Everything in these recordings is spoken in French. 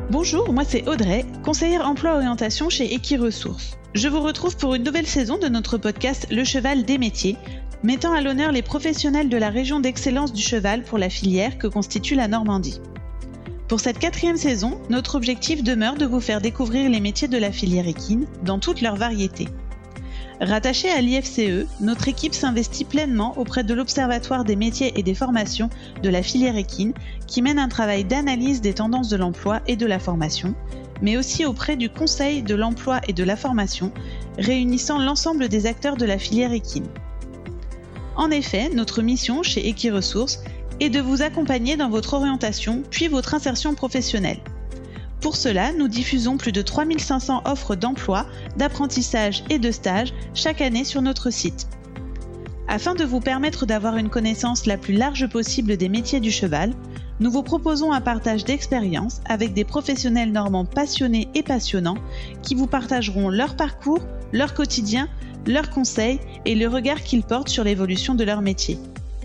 Bonjour, moi c'est Audrey, conseillère emploi-orientation chez Equiresources. Je vous retrouve pour une nouvelle saison de notre podcast Le Cheval des métiers, mettant à l'honneur les professionnels de la région d'excellence du cheval pour la filière que constitue la Normandie. Pour cette 4e saison, notre objectif demeure de vous faire découvrir les métiers de la filière équine dans toutes leurs variétés. Rattachée à l'IFCE, notre équipe s'investit pleinement auprès de l'Observatoire des métiers et des formations de la filière équine, qui mène un travail d'analyse des tendances de l'emploi et de la formation, mais aussi auprès du Conseil de l'emploi et de la formation, réunissant l'ensemble des acteurs de la filière équine. En effet, notre mission chez Equiresources est de vous accompagner dans votre orientation puis votre insertion professionnelle. Pour cela, nous diffusons plus de 3500 offres d'emploi, d'apprentissage et de stage chaque année sur notre site. Afin de vous permettre d'avoir une connaissance la plus large possible des métiers du cheval, nous vous proposons un partage d'expériences avec des professionnels normands passionnés et passionnants qui vous partageront leur parcours, leur quotidien, leurs conseils et le regard qu'ils portent sur l'évolution de leur métier.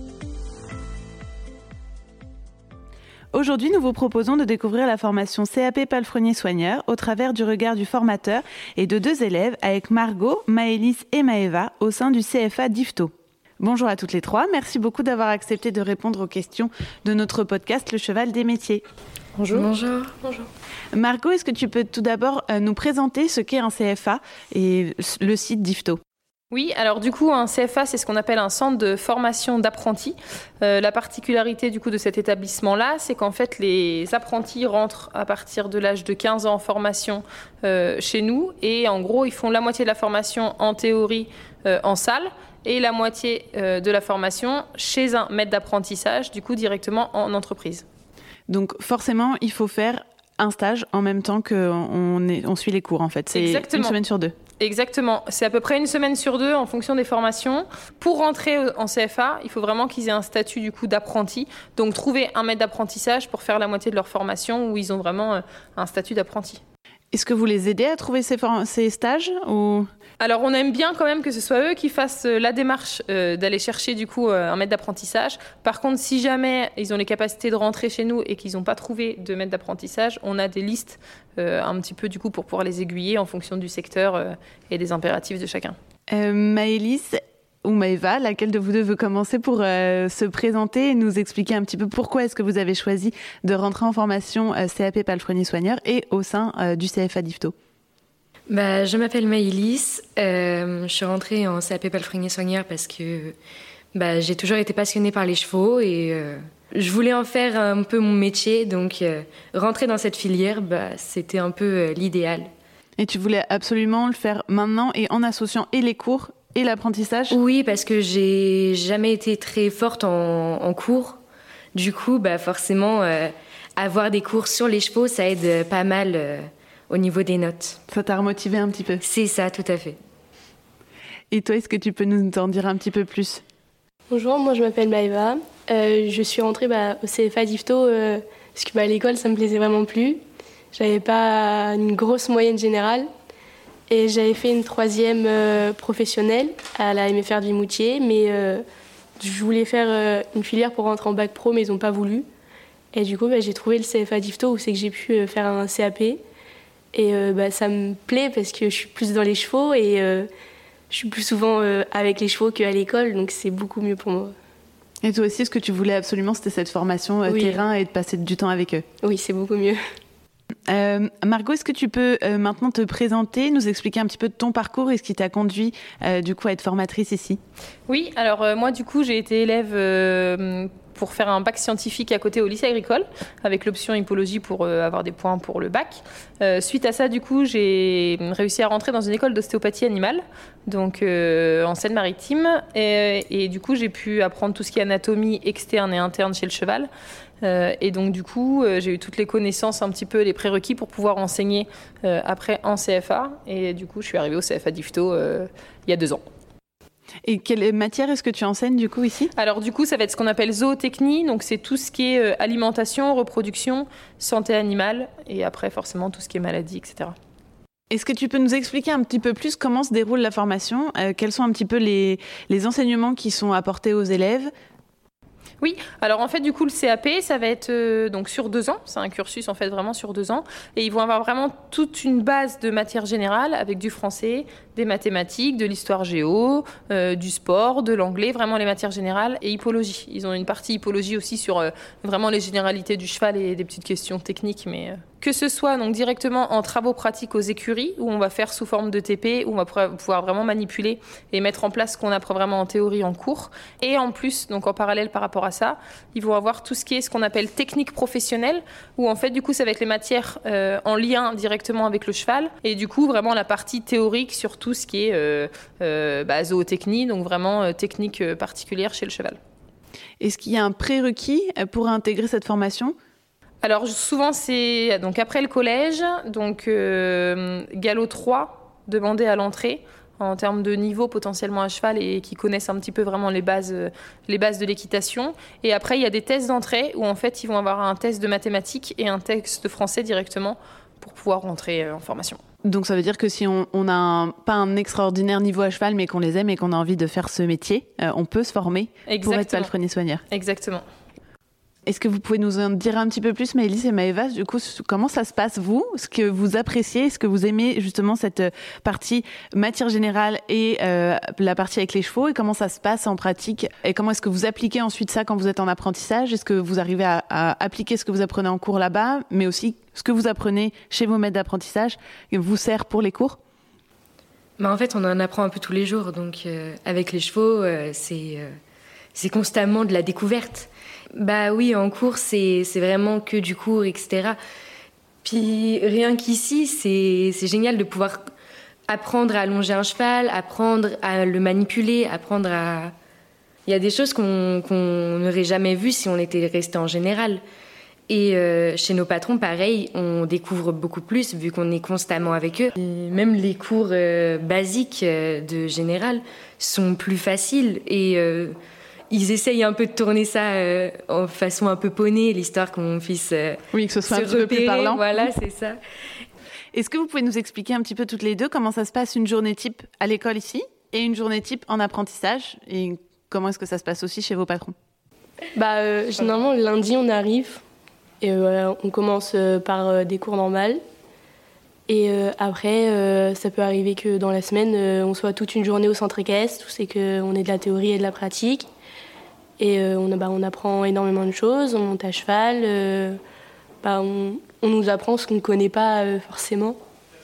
Aujourd'hui, nous vous proposons de découvrir la formation CAP palefrenier-soigneur au travers du regard du formateur et de 2 élèves avec Margot, Maëlys et Maëva au sein du CFA d'IFTO. Bonjour à toutes les 3, merci beaucoup d'avoir accepté de répondre aux questions de notre podcast Le Cheval des métiers. Bonjour. Bonjour. Margot, est-ce que tu peux tout d'abord nous présenter ce qu'est un CFA et le site d'IFTO ? Oui, alors du coup, un CFA, c'est ce qu'on appelle un centre de formation d'apprentis. La particularité du coup de cet établissement-là, c'est qu'en fait, les apprentis rentrent à partir de l'âge de 15 ans en formation chez nous. Et en gros, ils font la moitié de la formation en théorie en salle et la moitié de la formation chez un maître d'apprentissage, du coup directement en entreprise. Donc forcément, il faut faire un stage en même temps qu'on suit les cours en fait. C'est Exactement. Une semaine sur 2. Exactement. C'est à peu près une semaine sur 2 en fonction des formations. Pour rentrer en CFA, il faut vraiment qu'ils aient un statut du coup d'apprenti. Donc trouver un maître d'apprentissage pour faire la moitié de leur formation où ils ont vraiment un statut d'apprenti. Est-ce que vous les aidez à trouver ces stages ou... Alors on aime bien quand même que ce soit eux qui fassent la démarche d'aller chercher du coup un maître d'apprentissage. Par contre, si jamais ils ont les capacités de rentrer chez nous et qu'ils n'ont pas trouvé de maître d'apprentissage, on a des listes un petit peu du coup pour pouvoir les aiguiller en fonction du secteur et des impératifs de chacun. Maëlys ou Maëva, laquelle de vous deux veut commencer pour se présenter et nous expliquer un petit peu pourquoi est-ce que vous avez choisi de rentrer en formation CAP palefrenier-soigneur et au sein du CFA d'IFTO? Je m'appelle Maëlys, je suis rentrée en CAP palefrenier-soigneur parce que j'ai toujours été passionnée par les chevaux et je voulais en faire un peu mon métier, donc rentrer dans cette filière, c'était un peu l'idéal. Et tu voulais absolument le faire maintenant et en associant et les cours et l'apprentissage? Oui, parce que j'ai jamais été très forte en cours. Du coup, forcément, avoir des cours sur les chevaux, ça aide pas mal au niveau des notes. Ça t'a remotivé un petit peu? C'est ça, tout à fait. Et toi, est-ce que tu peux nous en dire un petit peu plus? Bonjour, moi je m'appelle Maëva. Je suis rentrée au CFA d'IFTO parce que à l'école, ça me plaisait vraiment plus. J'avais pas une grosse moyenne générale. Et j'avais fait une 3e professionnelle à la MFR de Vimoutier, mais je voulais faire une filière pour rentrer en bac pro, mais ils n'ont pas voulu. Et du coup, j'ai trouvé le CFA d'IFTO où c'est que j'ai pu faire un CAP. Et ça me plaît parce que je suis plus dans les chevaux et je suis plus souvent avec les chevaux qu'à l'école, donc c'est beaucoup mieux pour moi. Et toi aussi, ce que tu voulais absolument, c'était cette formation terrain et de passer du temps avec eux? Oui, c'est beaucoup mieux. Margot, est-ce que tu peux maintenant te présenter, nous expliquer un petit peu de ton parcours et ce qui t'a conduit du coup à être formatrice ici? Oui, alors moi du coup j'ai été élève pour faire un bac scientifique à côté au lycée agricole avec l'option hippologie pour avoir des points pour le bac. Suite à ça du coup j'ai réussi à rentrer dans une école d'ostéopathie animale donc en Seine-Maritime et du coup j'ai pu apprendre tout ce qui est anatomie externe et interne chez le cheval. Et donc du coup j'ai eu toutes les connaissances un petit peu les prérequis pour pouvoir enseigner après en CFA et du coup je suis arrivée au CFA d'IFTO il y a 2 ans. Et quelle matière est-ce que tu enseignes du coup ici? Alors du coup ça va être ce qu'on appelle zootechnie, donc c'est tout ce qui est alimentation, reproduction, santé animale et après forcément tout ce qui est maladie, etc. Est-ce que tu peux nous expliquer un petit peu plus comment se déroule la formation? Quels sont un petit peu les enseignements qui sont apportés aux élèves? Oui, alors en fait du coup le CAP ça va être donc sur 2 ans, c'est un cursus en fait vraiment sur 2 ans et ils vont avoir vraiment toute une base de matière générale avec du français, des mathématiques, de l'histoire géo, du sport, de l'anglais, vraiment les matières générales et hippologie. Ils ont une partie hippologie aussi sur vraiment les généralités du cheval et des petites questions techniques mais que ce soit donc directement en travaux pratiques aux écuries où on va faire sous forme de TP où on va pouvoir vraiment manipuler et mettre en place ce qu'on apprend vraiment en théorie en cours et en plus donc en parallèle par rapport à ça, ils vont avoir tout ce qui est ce qu'on appelle technique professionnelle, où en fait, du coup, ça va être les matières en lien directement avec le cheval, et du coup, vraiment la partie théorique sur tout ce qui est zootechnie, donc vraiment technique particulière chez le cheval. Est-ce qu'il y a un prérequis pour intégrer cette formation ? Alors, souvent, c'est donc après le collège, donc galop 3, demandé à l'entrée, en termes de niveau potentiellement à cheval et qui connaissent un petit peu vraiment les bases de l'équitation. Et après, il y a des tests d'entrée où en fait, ils vont avoir un test de mathématiques et un test de français directement pour pouvoir rentrer en formation. Donc ça veut dire que si on n'a pas un extraordinaire niveau à cheval, mais qu'on les aime et qu'on a envie de faire ce métier, on peut se former pour être palefrenier soigneur. Exactement. Est-ce que vous pouvez nous en dire un petit peu plus, Maëlys et Maëva, du coup, comment ça se passe, vous ? Ce que vous appréciez, ce que vous aimez, justement, cette partie matière générale et la partie avec les chevaux, et comment ça se passe en pratique ? Et comment est-ce que vous appliquez ensuite ça quand vous êtes en apprentissage ? Est-ce que vous arrivez à appliquer ce que vous apprenez en cours là-bas, mais aussi ce que vous apprenez chez vos maîtres d'apprentissage, vous sert pour les cours ? En fait, on en apprend un peu tous les jours. Donc, avec les chevaux, c'est constamment de la découverte. Oui, en cours, c'est vraiment que du cours, etc. Puis rien qu'ici, c'est génial de pouvoir apprendre à allonger un cheval, apprendre à le manipuler, apprendre à... Il y a des choses qu'on n'aurait jamais vues si on était resté en général. Et chez nos patrons, pareil, on découvre beaucoup plus vu qu'on est constamment avec eux. Et même les cours basiques de général sont plus faciles et... Ils essayent un peu de tourner ça en façon un peu poney, l'histoire qu'on puisse oui, que ce soit se un petit peu plus parlant. Voilà, c'est ça. Est-ce que vous pouvez nous expliquer un petit peu toutes les deux comment ça se passe une journée type à l'école ici et une journée type en apprentissage et comment est-ce que ça se passe aussi chez vos patrons ? Généralement, le lundi, on arrive et on commence par des cours normaux. Et après, ça peut arriver que dans la semaine, on soit toute une journée au centre équestre, c'est qu'on ait de la théorie et de la pratique. Et on apprend énormément de choses, on monte à cheval, on nous apprend ce qu'on ne connaît pas forcément.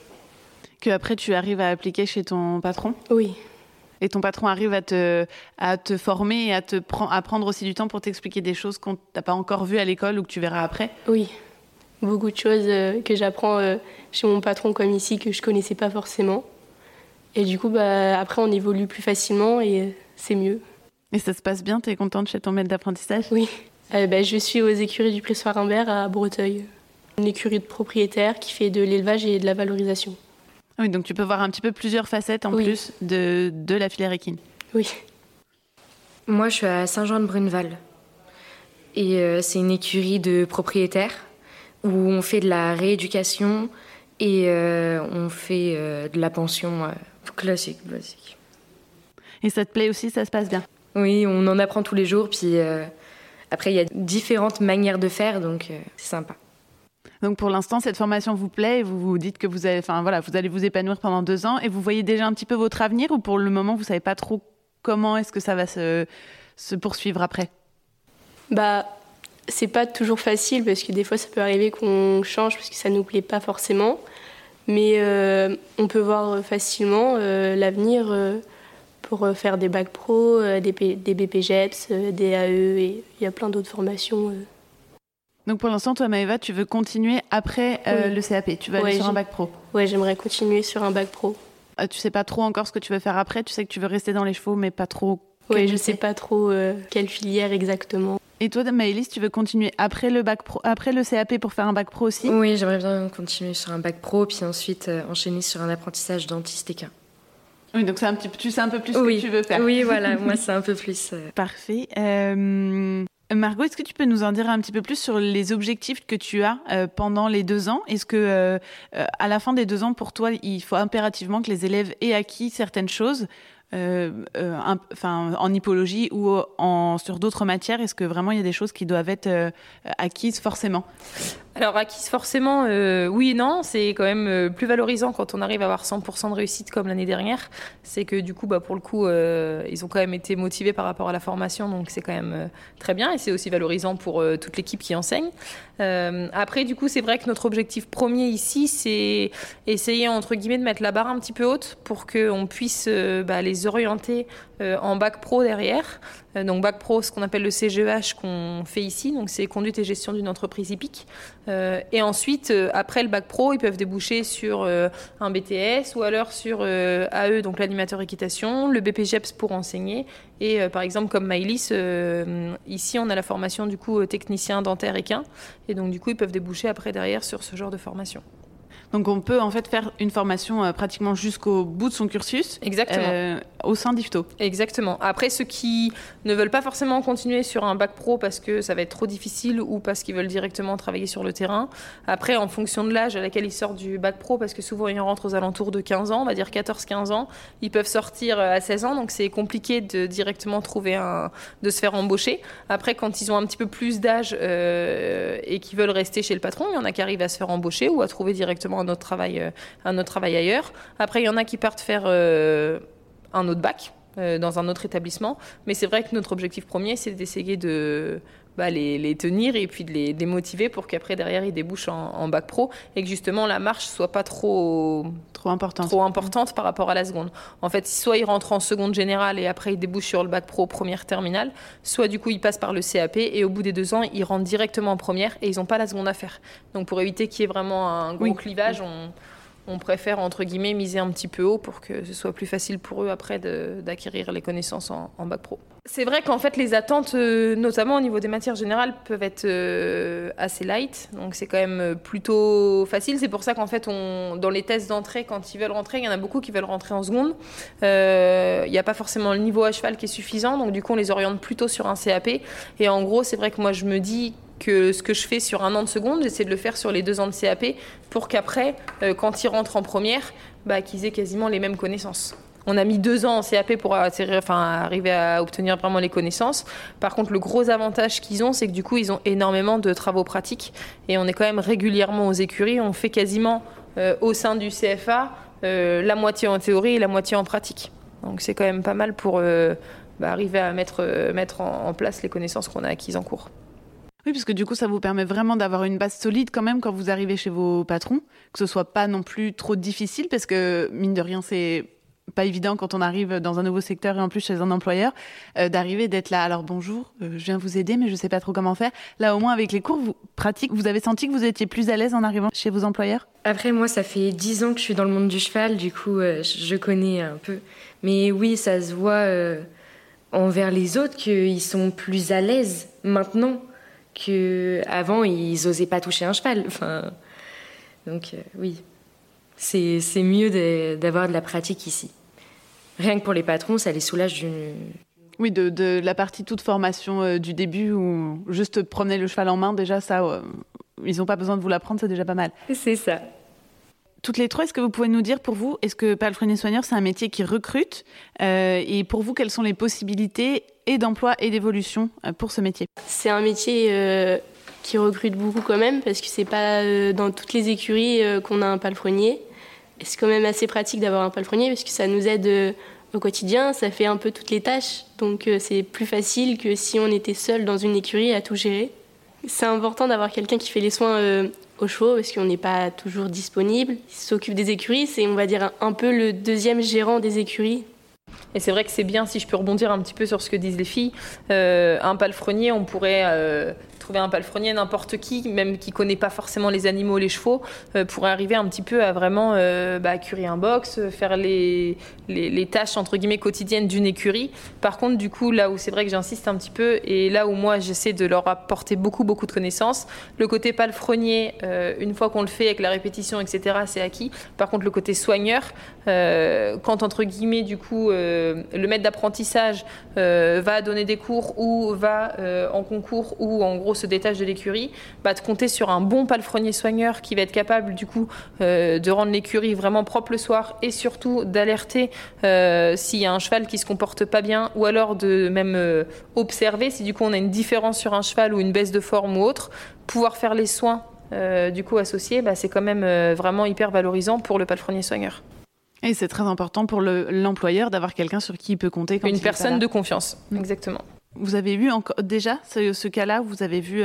Que après tu arrives à appliquer chez ton patron ? Oui. Et ton patron arrive à te former et à prendre aussi du temps pour t'expliquer des choses qu'on t'a pas encore vues à l'école ou que tu verras après ? Oui, beaucoup de choses que j'apprends chez mon patron comme ici que je connaissais pas forcément. Et du coup, après on évolue plus facilement et c'est mieux. Et ça se passe bien ? T'es contente chez ton maître d'apprentissage ? Oui. Je suis aux écuries du Pressoir-Imbert à Breteuil. Une écurie de propriétaire qui fait de l'élevage et de la valorisation. Oui, donc tu peux voir un petit peu plusieurs facettes en plus de la filière équine. Oui. Moi, je suis à Saint-Jean-de-Bruneval. Et c'est une écurie de propriétaires où on fait de la rééducation et on fait de la pension classique. Et ça te plaît aussi, ça se passe bien ? Oui, on en apprend tous les jours. Puis après, il y a différentes manières de faire, donc c'est sympa. Donc pour l'instant, cette formation vous plaît et vous vous dites que vous allez vous épanouir pendant 2 ans et vous voyez déjà un petit peu votre avenir ou pour le moment, vous ne savez pas trop comment est-ce que ça va se poursuivre après ? C'est pas toujours facile parce que des fois, ça peut arriver qu'on change parce que ça ne nous plaît pas forcément. Mais on peut voir facilement l'avenir pour faire des bacs pro, des BPGEPS, des AE et il y a plein d'autres formations. Donc pour l'instant, toi, Maëva, tu veux continuer après le CAP ? Tu veux aller sur un bac pro ? Oui, j'aimerais continuer sur un bac pro. Tu sais pas trop encore ce que tu veux faire après ? Tu sais que tu veux rester dans les chevaux, mais pas trop... Oui, je sais pas trop quelle filière exactement. Et toi, Maëlys, tu veux continuer après le bac pro, après le CAP pour faire un bac pro aussi ? Oui, j'aimerais bien continuer sur un bac pro, puis ensuite enchaîner sur un apprentissage dentiste équin. Oui, donc tu sais un peu plus ce que tu veux faire. Oui, voilà, moi c'est un peu plus... Parfait. Margot, est-ce que tu peux nous en dire un petit peu plus sur les objectifs que tu as pendant les 2 ans ? Est-ce que à la fin des 2 ans, pour toi, il faut impérativement que les élèves aient acquis certaines choses en hippologie ou sur d'autres matières? Est-ce que vraiment il y a des choses qui doivent être acquises forcément? Alors, acquise forcément, oui et non. C'est quand même plus valorisant quand on arrive à avoir 100% de réussite comme l'année dernière. C'est que du coup, pour le coup, ils ont quand même été motivés par rapport à la formation. Donc, c'est quand même très bien. Et c'est aussi valorisant pour toute l'équipe qui enseigne. Après, du coup, c'est vrai que notre objectif premier ici, c'est essayer, entre guillemets, de mettre la barre un petit peu haute pour qu'on puisse les orienter en bac pro derrière. Donc bac pro, ce qu'on appelle le CGEH qu'on fait ici, donc c'est conduite et gestion d'une entreprise hippique. Et ensuite, après le bac pro, ils peuvent déboucher sur un BTS ou alors sur AE, donc l'animateur équitation, le BPGEPS pour enseigner. Et par exemple, comme Maëlys, ici on a la formation du coup technicien dentaire équin. Et donc du coup, ils peuvent déboucher après derrière sur ce genre de formation. Donc on peut en fait faire une formation pratiquement jusqu'au bout de son cursus. Exactement. Au sein d'IFTO. Exactement. Après, ceux qui ne veulent pas forcément continuer sur un bac pro parce que ça va être trop difficile ou parce qu'ils veulent directement travailler sur le terrain. Après, en fonction de l'âge à laquelle ils sortent du bac pro, parce que souvent ils rentrent aux alentours de 15 ans, on va dire 14-15 ans, ils peuvent sortir à 16 ans, donc c'est compliqué de directement de se faire embaucher. Après, quand ils ont un petit peu plus d'âge et qu'ils veulent rester chez le patron, il y en a qui arrivent à se faire embaucher ou à trouver directement un autre travail ailleurs. Après, il y en a qui partent faire un autre bac dans un autre établissement. Mais c'est vrai que notre objectif premier, c'est d'essayer de les tenir et puis de les motiver pour qu'après, derrière, ils débouchent en bac pro et que justement, la marche soit pas trop importante par rapport à la seconde. En fait, soit ils rentrent en seconde générale et après, ils débouchent sur le bac pro première terminale, soit du coup, ils passent par le CAP et au bout des 2 ans, ils rentrent directement en première et ils n'ont pas la seconde à faire. Donc, pour éviter qu'il y ait vraiment un gros clivage, on préfère, entre guillemets, miser un petit peu haut pour que ce soit plus facile pour eux après d'acquérir les connaissances en bac pro. C'est vrai qu'en fait, les attentes, notamment au niveau des matières générales, peuvent être assez light. Donc, c'est quand même plutôt facile. C'est pour ça qu'en fait, dans les tests d'entrée, quand ils veulent rentrer, il y en a beaucoup qui veulent rentrer en seconde. Il n'y a pas forcément le niveau à cheval qui est suffisant. Donc, du coup, on les oriente plutôt sur un CAP. Et en gros, c'est vrai que moi, je me dis que ce que je fais sur 1 an de seconde, j'essaie de le faire sur les 2 ans de CAP pour qu'après, quand ils rentrent en première, qu'ils aient quasiment les mêmes connaissances. On a mis 2 ans en CAP pour arriver à obtenir vraiment les connaissances. Par contre, le gros avantage qu'ils ont, c'est que du coup, ils ont énormément de travaux pratiques. Et on est quand même régulièrement aux écuries. On fait quasiment au sein du CFA la moitié en théorie et la moitié en pratique. Donc c'est quand même pas mal pour arriver à mettre en place les connaissances qu'on a acquises en cours. Oui, parce que du coup, ça vous permet vraiment d'avoir une base solide quand même quand vous arrivez chez vos patrons, que ce soit pas non plus trop difficile, parce que mine de rien, c'est pas évident quand on arrive dans un nouveau secteur et en plus chez un employeur, d'arriver, d'être là. Alors bonjour, je viens vous aider, mais je sais pas trop comment faire. Là, au moins, avec les cours pratiques, vous avez senti que vous étiez plus à l'aise en arrivant chez vos employeurs? Après, moi, ça fait 10 ans que je suis dans le monde du cheval, du coup, je connais un peu. Mais oui, ça se voit envers les autres qu'ils sont plus à l'aise maintenant. Qu'avant, ils n'osaient pas toucher un cheval. Donc, oui, c'est mieux d'avoir de la pratique ici. Rien que pour les patrons, ça les soulage Oui, de la partie toute formation du début où juste promener le cheval en main, déjà, ça, ils n'ont pas besoin de vous l'apprendre, c'est déjà pas mal. C'est ça. Toutes les trois, est-ce que vous pouvez nous dire pour vous, est-ce que palefrenier-soigneur, c'est un métier qui recrute et pour vous, quelles sont les possibilités et d'emploi et d'évolution pour ce métier? C'est un métier qui recrute beaucoup quand même parce que c'est pas dans toutes les écuries qu'on a un palefrenier. Et c'est quand même assez pratique d'avoir un palefrenier parce que ça nous aide au quotidien, ça fait un peu toutes les tâches. Donc c'est plus facile que si on était seul dans une écurie à tout gérer. C'est important d'avoir quelqu'un qui fait les soins aux chevaux parce qu'on n'est pas toujours disponible. Il s'occupe des écuries, c'est on va dire un peu le deuxième gérant des écuries. Et c'est vrai que c'est bien, si je peux rebondir un petit peu sur ce que disent les filles, un palefrenier, on pourrait trouver un palefrenier, n'importe qui, même qui ne connaît pas forcément les animaux, les chevaux, pourrait arriver un petit peu à vraiment curer un box, faire les tâches entre guillemets quotidiennes d'une écurie. Par contre, du coup, là où c'est vrai que j'insiste un petit peu, et là où moi j'essaie de leur apporter beaucoup de connaissances, le côté palefrenier, une fois qu'on le fait avec la répétition, etc., c'est acquis. Par contre, le côté soigneur, quand entre guillemets, du coup, le maître d'apprentissage va donner des cours ou va en concours ou en gros se détache de l'écurie, de compter sur un bon palefrenier soigneur qui va être capable du coup de rendre l'écurie vraiment propre le soir et surtout d'alerter s'il y a un cheval qui se comporte pas bien ou alors de même observer si du coup on a une différence sur un cheval ou une baisse de forme ou autre, pouvoir faire les soins du coup associés, c'est quand même vraiment hyper valorisant pour le palefrenier soigneur. Et c'est très important pour l'employeur d'avoir quelqu'un sur qui il peut compter quand une personne de confiance, exactement. Vous avez vu déjà ce cas-là, vous avez vu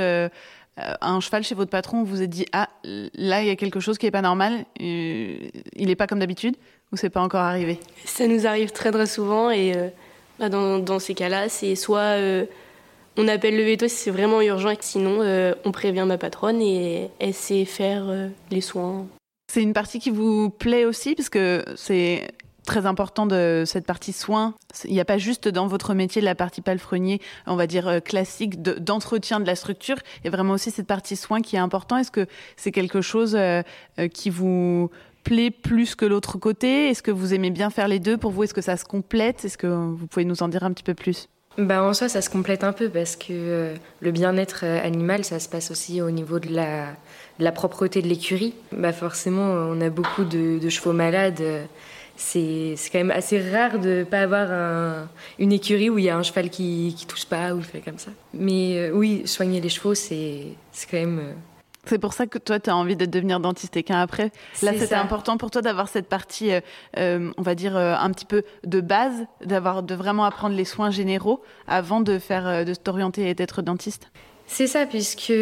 un cheval chez votre patron, vous vous êtes dit là il y a quelque chose qui n'est pas normal, il n'est pas comme d'habitude, ou c'est pas encore arrivé? Ça nous arrive très très souvent et dans ces cas-là, c'est soit on appelle le veto si c'est vraiment urgent, et sinon on prévient ma patronne et elle sait faire les soins. C'est une partie qui vous plaît aussi, parce que c'est très important de cette partie soins. Il n'y a pas juste dans votre métier la partie palefrenier, on va dire classique, d'entretien de la structure. Il y a vraiment aussi cette partie soins qui est important. Est-ce que c'est quelque chose qui vous plaît plus que l'autre côté? Est-ce que vous aimez bien faire les deux? Pour vous, est-ce que ça se complète? Est-ce que vous pouvez nous en dire un petit peu plus? En soi, ça se complète un peu parce que le bien-être animal, ça se passe aussi au niveau de la propreté de l'écurie. Forcément, on a beaucoup de chevaux malades. C'est quand même assez rare de ne pas avoir une écurie où il y a un cheval qui tousse pas ou fait comme ça. Mais oui, soigner les chevaux, c'est quand même... C'est pour ça que toi, tu as envie de devenir dentiste équin après. Là, c'était important pour toi d'avoir cette partie, on va dire, un petit peu de base, de vraiment apprendre les soins généraux avant de t'orienter et d'être dentiste. C'est ça, puisque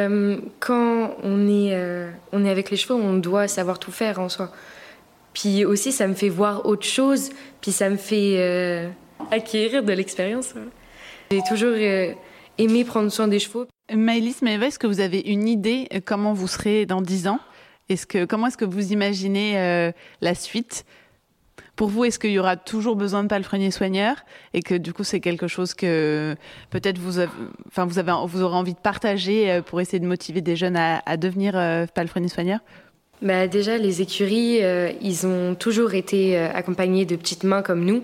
quand on est avec les chevaux, on doit savoir tout faire en soi. Puis aussi, ça me fait voir autre chose, puis ça me fait acquérir de l'expérience. J'ai toujours aimé prendre soin des chevaux. Maëlys, est-ce que vous avez une idée comment vous serez dans 10 ans? Comment est-ce que vous imaginez la suite? Pour vous, est-ce qu'il y aura toujours besoin de palefrenier soigneur et que du coup c'est quelque chose que peut-être vous aurez envie de partager pour essayer de motiver des jeunes à devenir palefrenier soigneur? Déjà, les écuries, ils ont toujours été accompagnés de petites mains comme nous,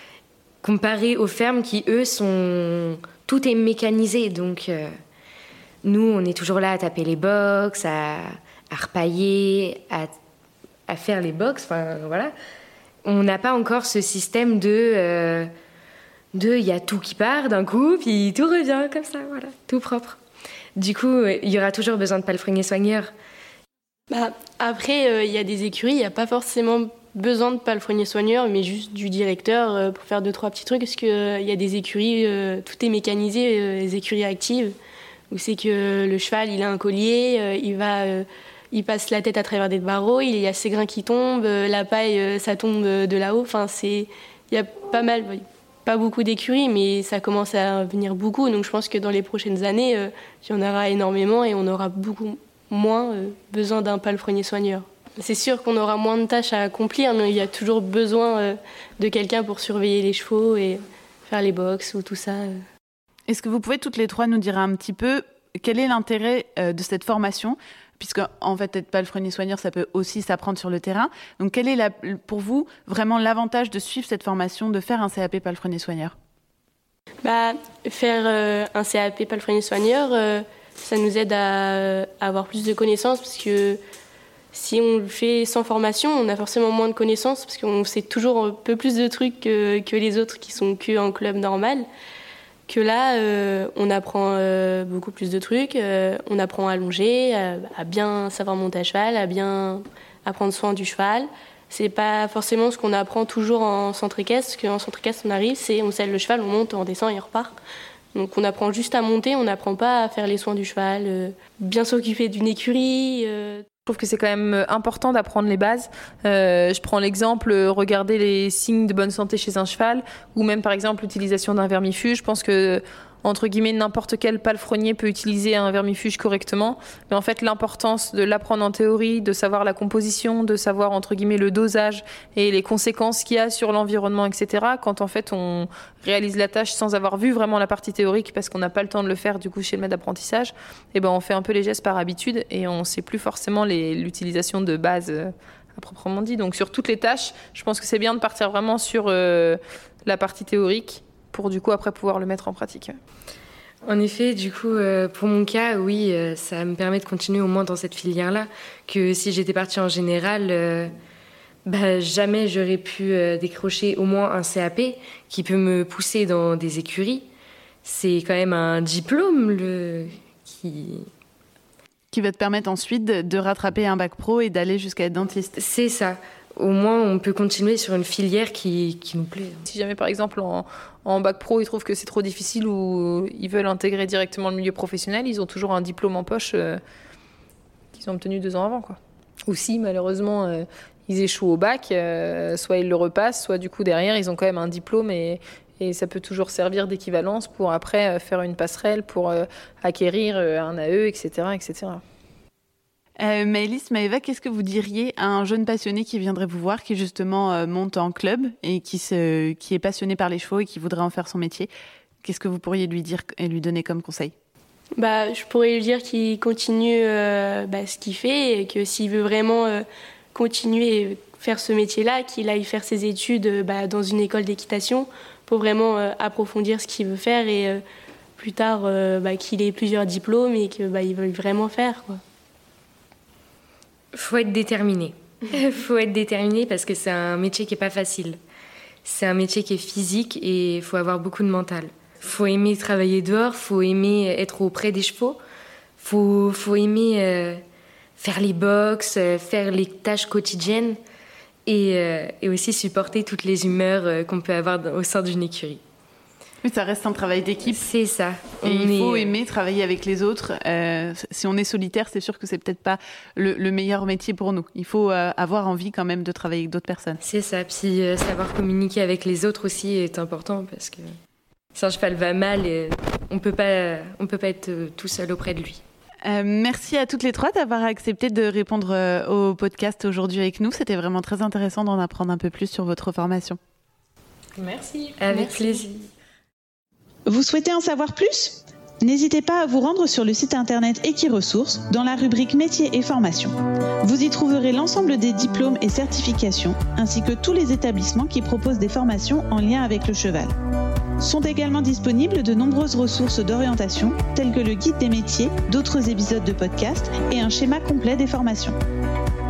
comparé aux fermes qui, eux, tout est mécanisé. Donc, nous, on est toujours là à taper les box, à repailler, à faire les box. Enfin, voilà. On n'a pas encore ce système de il y a tout qui part d'un coup, puis tout revient comme ça, voilà, tout propre. Du coup, il y aura toujours besoin de palefrenier soigneur. Après, il y a des écuries, il n'y a pas forcément besoin de palefrenier soigneur, mais juste du directeur pour faire 2-3 petits trucs, parce qu'il y a des écuries, tout est mécanisé, les écuries actives, où c'est que le cheval, il a un collier, il passe la tête à travers des barreaux, il y a ses grains qui tombent, la paille, ça tombe de là-haut. Enfin, il y a pas beaucoup d'écuries, mais ça commence à venir beaucoup. Donc je pense que dans les prochaines années, il y en aura énormément et on aura beaucoup moins besoin d'un palefrenier soigneur. C'est sûr qu'on aura moins de tâches à accomplir, mais il y a toujours besoin de quelqu'un pour surveiller les chevaux et faire les box ou tout ça. Est-ce que vous pouvez toutes les trois nous dire un petit peu quel est l'intérêt de cette formation ? Puisque, en fait, être palefrenier soigneur, ça peut aussi s'apprendre sur le terrain. Donc, quel est, pour vous, vraiment l'avantage de suivre cette formation, de faire un CAP palefrenier soigneur ? Faire un CAP palefrenier soigneur, ça nous aide à avoir plus de connaissances, parce que si on le fait sans formation, on a forcément moins de connaissances, parce qu'on sait toujours un peu plus de trucs que les autres qui sont qu'en club normal. Que là, on apprend beaucoup plus de trucs, on apprend à longer, à bien savoir monter à cheval, à prendre soin du cheval. C'est pas forcément ce qu'on apprend toujours en centre équestre, parce qu'en centre équestre, on arrive, on selle le cheval, on monte, on descend et on repart. Donc on apprend juste à monter, on n'apprend pas à faire les soins du cheval, bien s'occuper d'une écurie. Je trouve que c'est quand même important d'apprendre les bases. Je prends l'exemple, regarder les signes de bonne santé chez un cheval, ou même par exemple l'utilisation d'un vermifuge. Je pense que, entre guillemets, n'importe quel palefrenier peut utiliser un vermifuge correctement. Mais en fait, l'importance de l'apprendre en théorie, de savoir la composition, de savoir, entre guillemets, le dosage et les conséquences qu'il y a sur l'environnement, etc. Quand en fait on réalise la tâche sans avoir vu vraiment la partie théorique, parce qu'on n'a pas le temps de le faire du coup chez le maître d'apprentissage, on fait un peu les gestes par habitude et on ne sait plus forcément l'utilisation de base à proprement dit. Donc sur toutes les tâches, je pense que c'est bien de partir vraiment sur la partie théorique, pour du coup après pouvoir le mettre en pratique. En effet, du coup, pour mon cas, oui, ça me permet de continuer au moins dans cette filière-là, que si j'étais partie en général, jamais j'aurais pu décrocher au moins un CAP qui peut me pousser dans des écuries. C'est quand même un diplôme qui va te permettre ensuite de rattraper un bac pro et d'aller jusqu'à être dentiste. C'est ça. Au moins, on peut continuer sur une filière qui nous plaît. Si jamais, par exemple, en bac pro, ils trouvent que c'est trop difficile ou ils veulent intégrer directement le milieu professionnel, ils ont toujours un diplôme en poche qu'ils ont obtenu 2 ans avant, quoi. Ou si, malheureusement, ils échouent au bac, soit ils le repassent, soit du coup, derrière, ils ont quand même un diplôme et ça peut toujours servir d'équivalence pour après faire une passerelle, pour acquérir un AE, etc., etc. Maëlys, Maëva, qu'est-ce que vous diriez à un jeune passionné qui viendrait vous voir, qui justement monte en club et qui est passionné par les chevaux et qui voudrait en faire son métier? Qu'est-ce que vous pourriez lui dire et lui donner comme conseil? Je pourrais lui dire qu'il continue ce qu'il fait et que s'il veut vraiment continuer et faire ce métier-là, qu'il aille faire ses études dans une école d'équitation pour vraiment approfondir ce qu'il veut faire et plus tard qu'il ait plusieurs diplômes et qu'il veuille vraiment faire, quoi. Faut être déterminé. Faut être déterminé parce que c'est un métier qui est pas facile. C'est un métier qui est physique et il faut avoir beaucoup de mental. Faut aimer travailler dehors, faut aimer être auprès des chevaux, faut aimer faire les box, faire les tâches quotidiennes et aussi supporter toutes les humeurs qu'on peut avoir au sein d'une écurie. Oui, ça reste un travail d'équipe. C'est ça. Et il faut aimer travailler avec les autres. Si on est solitaire, c'est sûr que c'est peut-être pas le meilleur métier pour nous. Il faut avoir envie quand même de travailler avec d'autres personnes. C'est ça. Puis savoir communiquer avec les autres aussi est important parce que si un cheval va mal, on peut pas être tout seul auprès de lui. Merci à toutes les trois d'avoir accepté de répondre au podcast aujourd'hui avec nous. C'était vraiment très intéressant d'en apprendre un peu plus sur votre formation. Merci. Avec plaisir. Vous souhaitez en savoir plus ? N'hésitez pas à vous rendre sur le site internet Equiresources dans la rubrique Métiers et formations. Vous y trouverez l'ensemble des diplômes et certifications ainsi que tous les établissements qui proposent des formations en lien avec le cheval. Sont également disponibles de nombreuses ressources d'orientation telles que le guide des métiers, d'autres épisodes de podcast et un schéma complet des formations.